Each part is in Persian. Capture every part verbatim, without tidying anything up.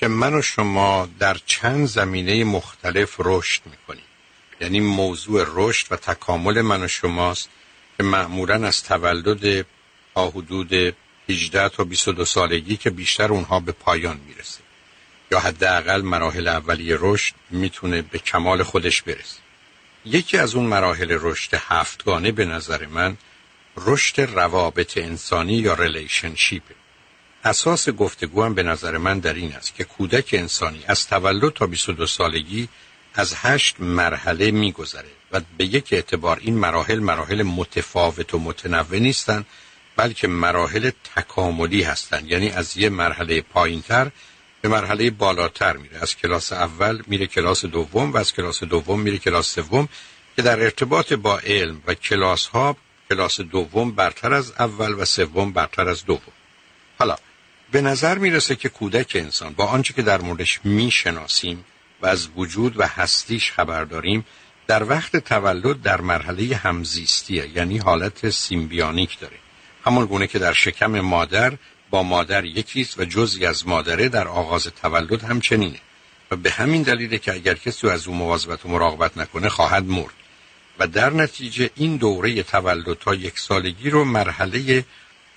که من و شما در چند زمینه مختلف رشد میکنیم. یعنی موضوع رشد و تکامل من و شماست که معمولاً از تولد تا حدود هجده تا بیست و دو سالگی که بیشتر اونها به پایان میرسه، یا حداقل مراحل اولیه رشد میتونه به کمال خودش برسه. یکی از اون مراحل رشد هفتگانه به نظر من رشد روابط انسانی یا ریلیشنشیپه. اساس گفتگو هم به نظر من در این است که کودک انسانی از تولد تا بیست و دو سالگی از هشت مرحله میگذره و به یک اعتبار این مراحل مراحل متفاوت و متنوع نیستن، بلکه مراحل تکاملی هستند. یعنی از یه مرحله پایینتر به مرحله بالاتر میره، از کلاس اول میره کلاس دوم و از کلاس دوم میره کلاس سوم، که در ارتباط با علم و کلاس ها کلاس دوم برتر از اول و سوم برتر از دوم. حالا به نظر میرسه که کودک انسان با آنچه که در موردش میشناسیم و از وجود و هستیش خبر داریم در وقت تولد در مرحله همزیستیه، یعنی حالت سیمبیونیک داره، همون گونه که در شکم مادر با مادر یکیست و جزئی از مادره در آغاز تولد همچنینه و به همین دلیله که اگر کسی از اون مواظبت و مراقبت نکنه خواهد مرد و در نتیجه این دوره تولد تا یک سالگی رو مرحله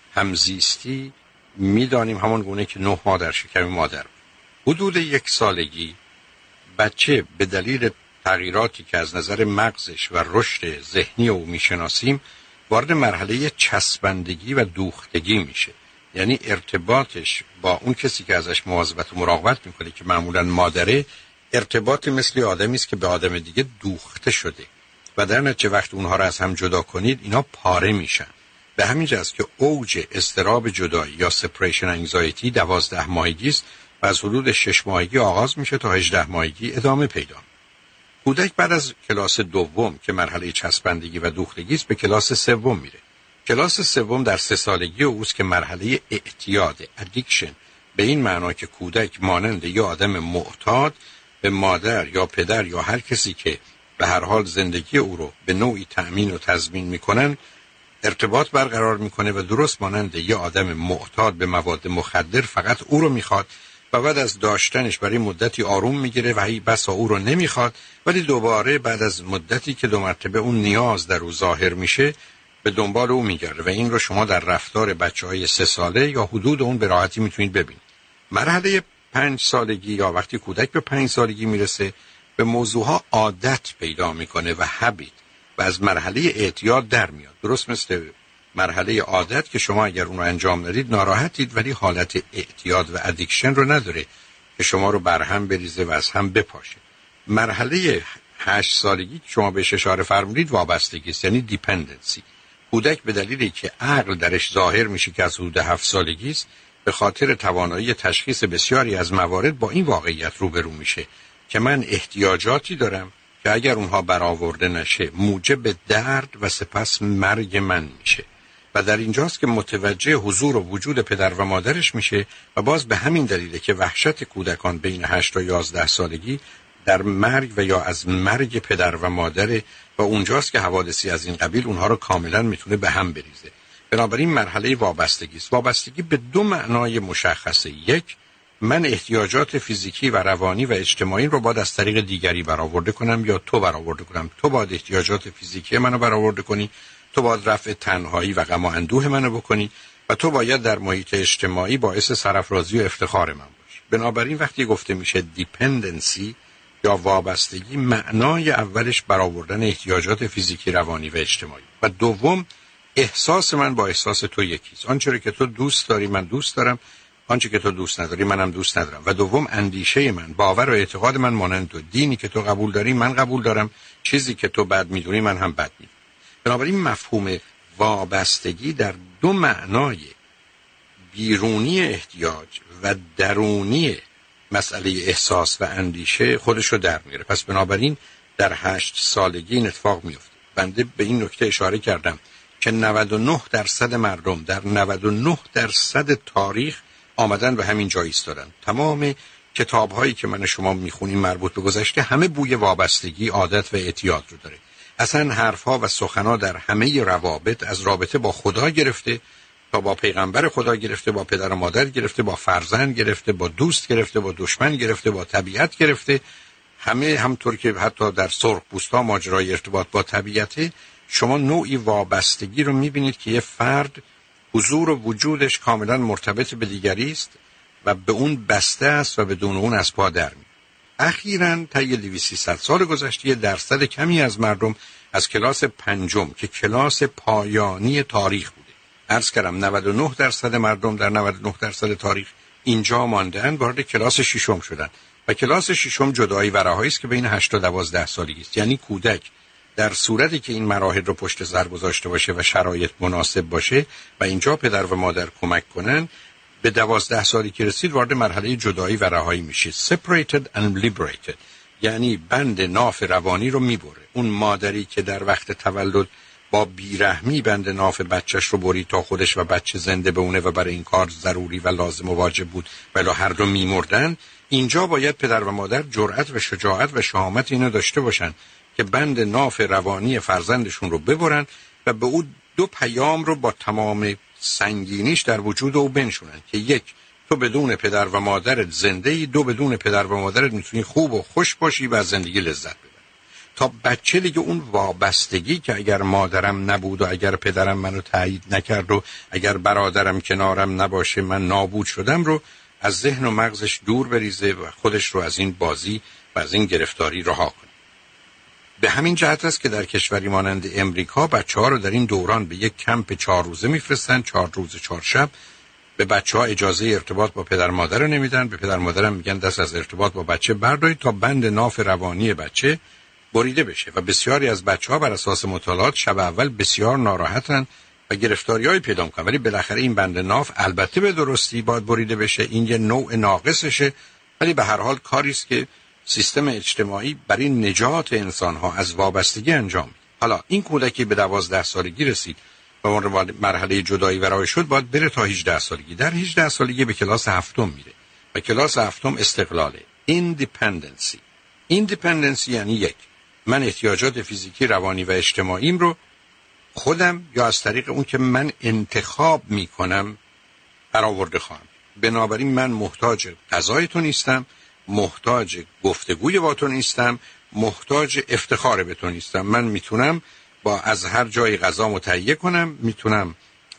همزیستی میدانیم، همون گونه که نه ماه در شکم مادر. حدود یک سالگی بچه به دلیل تغییراتی که از نظر مغزش و رشد ذهنی او میشناسیم وارد مرحله چسبندگی و دوختگی میشه. یعنی ارتباطش با اون کسی که ازش مواظبت و مراقبت میکنه که معمولا مادره، ارتباط مثل آدمی است که به آدم دیگه دوخته شده و در نتیجه وقت اونها رو از هم جدا کنید اینا پاره میشن. به همین جاست که اوج اضطراب جدایی یا سپریشن انگزایتی دوازده ماهگی است و از حدود شش ماهگی آغاز میشه تا هجده ماهگی ادامه پیدا. کودک بعد از کلاس دوم که مرحله چسبندگی و دوختگی است به کلاس سوم میره. کلاس سوم در سه سالگی اوست که مرحله اعتیاد، ادیکشن، به این معنا که کودک مانند یا آدم معتاد به مادر یا پدر یا هر کسی که به هر حال زندگی او رو به نوعی تأمین و تضمین میکنن ارتباط برقرار میکنه و درست مانند یا آدم معتاد به مواد مخدر فقط او رو میخواد و بعد از داشتنش برای مدتی آروم میگیره و هی بسا او رو نمیخواد، ولی دوباره بعد از مدتی که دو مرتبه اون نیاز در او ظاهر میشه به دنبال او میگرده و این رو شما در رفتار بچهای سه ساله یا حدود اون به راحتی میتونید ببینید. مرحله پنج سالگی یا وقتی کودک به پنج سالگی میرسه به موضوعها عادت پیدا میکنه و هابیت و از مرحله اعتیاد در میاد. درست مثل مرحله عادت که شما اگر اون رو انجام ندید ناراحتید، ولی حالت اعتیاد و ادیکشن رو نداره که شما رو برهم بریزه و از هم بپاشه. مرحله هشت سالگی که شما بهش اشاره فرمودید وابستگی است، یعنی دیپندنسی. کودک به دلیلی که عقل درش ظاهر میشه که از حدود هفت سالگی است به خاطر توانایی تشخیص بسیاری از موارد با این واقعیت روبرو میشه که من احتیاجاتی دارم که اگر اونها برآورده نشه موجب درد و سپس مرگ من میشه و در اینجاست که متوجه حضور و وجود پدر و مادرش میشه و باز به همین دلیله که وحشت کودکان بین هشت تا یازده سالگی در مرگ و یا از مرگ پدر و مادر و اونجاست که حوادثی از این قبیل اونها رو کاملا میتونه به هم بریزه. بنابراین مرحله وابستگی است. وابستگی به دو معنای مشخصه. یک، من احتیاجات فیزیکی و روانی و اجتماعی رو باید از طریق دیگری برآورده کنم یا تو برآورده کنم. تو باید احتیاجات فیزیکی منو برآورده کنی، تو باید رفع تنهایی و غم و اندوه منو بکنی و تو باید در محیط اجتماعی باعث سرافرازی و افتخار من باشی. بنابراین وقتی گفته میشه دیپندنسی یا وابستگی، معنای اولش برآوردن احتیاجات فیزیکی، روانی و اجتماعی و دوم احساس من با احساس تو یکیست. آنچه که تو دوست داری من دوست دارم، آنچه که تو دوست نداری منم دوست ندارم و دوم اندیشه من، باور و اعتقاد من مانند تو، دینی که تو قبول داری من قبول دارم، چیزی که تو بد میدونی من هم بد میدونم. بنابراین مفهوم وابستگی در دو معنای بیرونی احتیاج و درونی مسئله احساس و اندیشه خودشو در میاره. پس بنابراین در هشت سالگی این اتفاق میفته. بنده به این نکته اشاره کردم که نود و نه درصد مردم در نود و نه درصد تاریخ آمدن و همین جا ایستادن. تمام کتاب‌هایی که من شما میخونیم مربوط به گذشته همه بوی وابستگی، عادت و اعتیاد رو داره. اصلا حرف‌ها و سخن‌ها در همه روابط از رابطه با خدا گرفته تا با پیغمبر خدا گرفته، با پدر و مادر گرفته، با فرزند گرفته، با دوست گرفته، با دشمن گرفته، با طبیعت گرفته، همه همطور که حتی در سرخپوستا ماجرای ارتباط با طبیعته، شما نوعی وابستگی رو میبینید که یه فرد حضور و وجودش کاملا مرتبط به دیگری است و به اون بسته است و بدون اون از پا در میاد. اخیراً طی دویست سیصد سال گذشته درصد کمی از مردم از کلاس پنجم که کلاس پایانی تاریخ بوده، عرض کردم نود و نه درصد مردم در نود و نه درصد تاریخ اینجا ماندن، وارد کلاس ششم شدن و کلاس ششم جدایی و رهایی است که بین هشت تا دوازده سالگی است. یعنی کودک در صورتی که این مراحل رو پشت سر گذاشته باشه و شرایط مناسب باشه و اینجا پدر و مادر کمک کنن، به دوازده سالی که رسید وارد مرحله جدایی و رهایی میشه. separated and liberated، یعنی بند ناف روانی رو میبره. اون مادری که در وقت تولد با بیرحمی بند ناف بچهش رو برید تا خودش و بچه زنده بمونه و برای این کار ضروری و لازم و واجب بود ولی هر دو میمردن، اینجا باید پدر و مادر جرأت و شجاعت و شهامت اینو داشته باشن که بند ناف روانی فرزندشون رو ببرن و به او دو پیام رو با تمام سنگینیش در وجود او بنشونن که یک، تو بدون پدر و مادرت زنده ای، دو، بدون پدر و مادرت میتونی خوب و خوش باشی و از زندگی لذت ببری. تا بچه دیگه اون وابستگی که اگر مادرم نبود و اگر پدرم منو تایید نکرد و اگر برادرم کنارم نباشه من نابود شدم رو از ذهن و مغزش دور بریزه و خودش رو از این بازی و از این گرفتاری رها کنه. به همین جهت است که در کشوری مانند امریکا بچه‌ها رو در این دوران به یک کمپ چهار روزه میفرستن، چهار روز چهار شب. به بچه‌ها اجازه ارتباط با پدر مادر رو نمیدن، به پدر مادرم میگن دست از ارتباط با بچه بردارید تا بند ناف روانی بچه بریده بشه و بسیاری از بچه‌ها بر اساس مطالعات شب اول بسیار ناراحتن و گرفتاری‌های پیدا می‌کنن، ولی بالاخره این بند ناف البته به درستی باید بریده بشه، این یه نوع ناقصشه، ولی به هر حال کاری است که سیستم اجتماعی برای نجات انسان‌ها از وابستگی انجام میده. حالا این کودکی به دوازده سالگی رسید و مرحله جدایی و رهایی شد، باید بره تا هجده سالگی. در هجده سالگی به کلاس هفتم میره و کلاس هفتم استقلاله، ایندیپندنسی. ایندیپندنسی یعنی یک، من احتیاجات فیزیکی، روانی و اجتماعیم رو خودم یا از طریق اون که من انتخاب میکنم برآورده خواهم. بنابراین من محتاج غذای تو نیستم، محتاج گفتگوی با تو نیستم، محتاج افتخار به تو نیستم. من میتونم با از هر جای غذا تهیه کنم، میتونم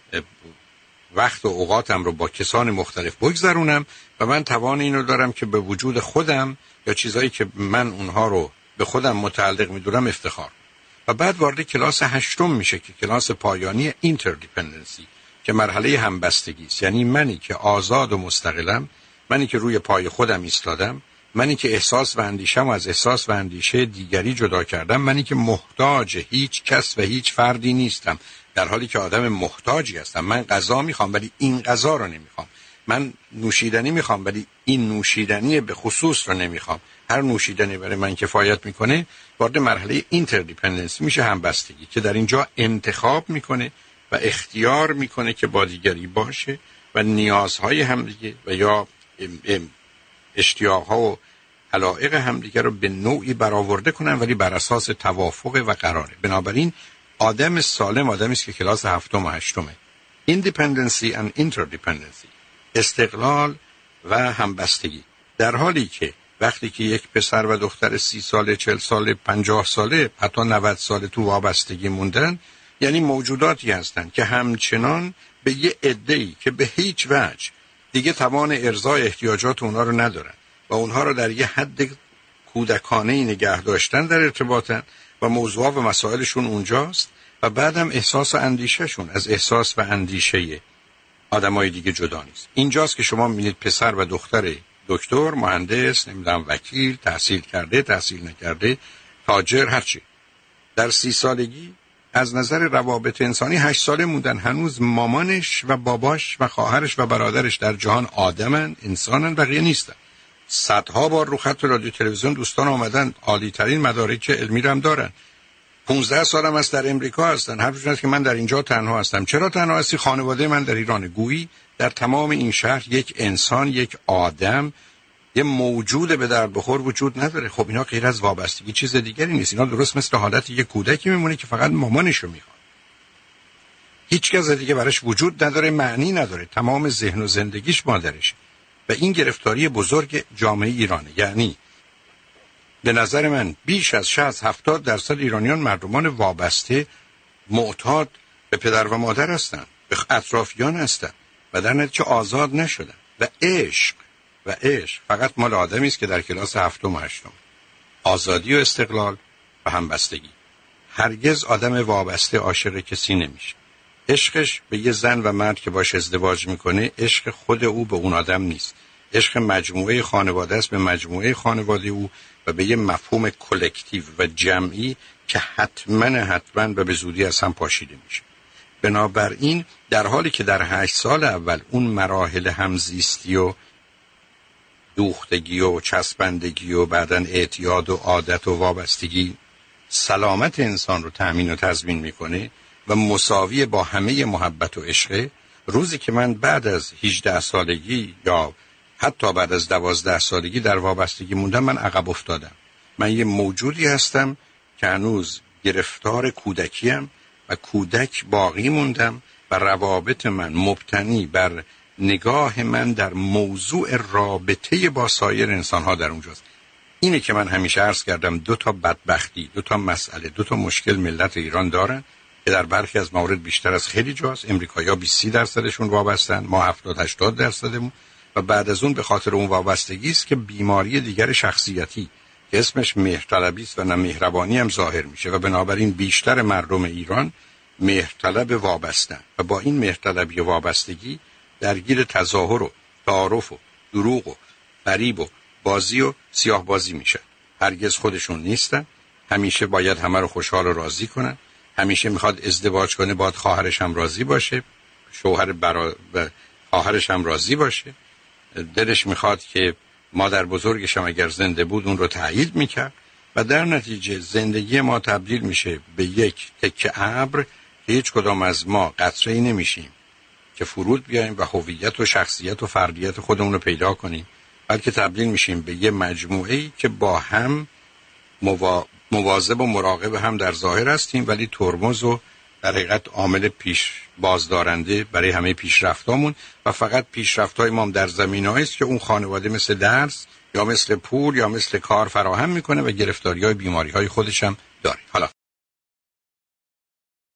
وقت و اوقاتم رو با کسان مختلف بگذرونم و من توان اینو دارم که به وجود خودم یا چیزایی که من اونها رو به خودم متعلق میدونم افتخار. و بعد وارد کلاس هشتم میشه که کلاس پایانی اینتردیپندنسی که مرحله همبستگی است. یعنی منی که آزاد و مستقلم، منی که روی پای خودم ایستادم، منی که احساس و اندیشم از احساس و اندیشه دیگری جدا کردم، منی که محتاج هیچ کس و هیچ فردی نیستم، در حالی که آدم محتاجی هستم. من غذا میخوام ولی این غذا رو نمیخوام، من نوشیدنی میخوام ولی این نوشیدنی به خصوص رو نمیخوام، هر نوشیدنی برای من کفایت میکنه. وارد مرحله اینتردیپندنس میشه، همبستگی، که در اینجا انتخاب میکنه و اختیار میکنه که با دیگری باشه و نیازهای همدیگه و یا اشتیاقها و علایق همدیگه رو به نوعی برآورده کنن، ولی بر اساس توافق و قراره. بنابراین آدم سالم آدمی است که کلاس هفتم و هشتمه. Independency and Interdependency، استقلال و همبستگی. در حالی که وقتی که یک پسر و دختر سی ساله، چل ساله، پنجاه ساله، حتی نود ساله تو وابستگی موندن، یعنی موجوداتی هستند که همچنان به یه عده‌ای که به هیچ وجه دیگه توان ارضای احتیاجات اونها رو ندارن و اونها رو در یه حد کودکانه‌ای نگه داشتن در ارتباطن و موضوع و مسائلشون اونجاست و بعدم احساس و اندیشهشون از احساس و اندیشه آدمای دیگه جدا نیست. اینجاست که شما می‌بینید پسر و دختر دکتر، مهندس، نمیدونم وکیل، تحصیل کرده، تحصیل نکرده، تاجر، هرچی، در سی سالگی از نظر روابط انسانی هشت ساله موندن. هنوز مامانش و باباش و خواهرش و برادرش در جهان آدمن، انسانن، بقیه نیستن. صدها بار رو خط رادیو تلویزیون دوستان آمدن، عالی ترین مدارک علمی رو هم دارن. پونزده سالم از در امریکا هستن. حرفشون است که من در اینجا تنها هستم. چرا تنها هستی؟ خانواده من در ایران. گویی در تمام این شهر یک انسان، یک آدم، یه موجود به درد بخور وجود نداره. خب اینا غیر از وابستگی چیز دیگری نیست. اینا درست مثل حالت یک کودکی میمونه که فقط مامانش رو میخواد. هیچ کس دیگه براش وجود نداره، معنی نداره، تمام ذهن و زندگیش مادرشه. و این گرفتاری بزرگ جامعه ایرانه. یعنی به نظر من بیش از شصت هفتاد درصد ایرانیان مردمان وابسته، معتاد به پدر و مادر هستند، به اطرافیان هستند و در نتیجه آزاد نشدن. و عشق و عشق فقط مال آدمی است که در کلاس هفتم و هشتم. آزادی و استقلال و همبستگی. هرگز آدم وابسته عاشق کسی نمیشه. عشقش به یه زن و مرد که باش ازدواج میکنه، عشق خود او به اون آدم نیست. عشق مجموعه خانواده است به مجموعه خانواده او و به یه مفهوم کلکتیو و جمعی که حتما حتما و به زودی از هم پاشیده میشه. بنابراین در حالی که در هشت سال اول اون مراحل همزیستی و دوختگی و چسبندگی و بعدن اعتیاد و عادت و وابستگی سلامت انسان رو تأمین و تضمین میکنه و مساوی با همه محبت و عشق، روزی که من بعد از هجده سالگی یا حتی بعد از دوازده سالگی در وابستگی موندم، من عقب افتادم. من یه موجودی هستم که هنوز گرفتار کودکیم و کودک باقی موندم و روابط من مبتنی بر نگاه من در موضوع رابطه با سایر انسان‌ها در اونجاست. اینه که من همیشه عرض کردم دو تا بدبختی، دو تا مسئله، دو تا مشکل ملت ایران دارن که در برخی از موارد بیشتر از خیلی جاست. امریکایی‌ها بیست درصدشون وابستن، ما هفتاد هشتاد درصدمون، و بعد از اون به خاطر اون وابستگی است که بیماری دیگر شخصیتی که اسمش مهرطلبی است و نه مهربانی هم ظاهر میشه و بنابراین بیشتر مردم ایران مهرطلب وابستن و با این مهرطلبی و وابستگی درگیر تظاهر و تعارف و دروغ و فریب و بازی و سیاه بازی میشن. هرگز خودشون نیستن، همیشه باید همه رو خوشحال و راضی کنن، همیشه میخواد ازدواج کنه باید خواهرش هم راضی باشه، شوهر برا... خواهرش هم راضی باشه، دلش میخواد که مادر بزرگش هم اگر زنده بود اون رو تایید میکرد و در نتیجه زندگی ما تبدیل میشه به یک تکه ابر که هیچ کدام از ما قطره‌ای نمیشیم که فرود بیایم و هویت و شخصیت و فردیت خودمون رو پیدا کنیم، بلکه تبدیل میشیم به یه مجموعه‌ای که با هم موا... مواظب و مراقب هم در ظاهر هستیم ولی ترمز و در حقیقت عامل پیش بازدارنده برای همه پیشرفتامون و فقط پیشرفت‌های ما در زمینه‌ای است که اون خانواده مثل درس یا مثل پول یا مثل کار فراهم میکنه و گرفتاری‌های بیماری‌های خودش هم داره. حالا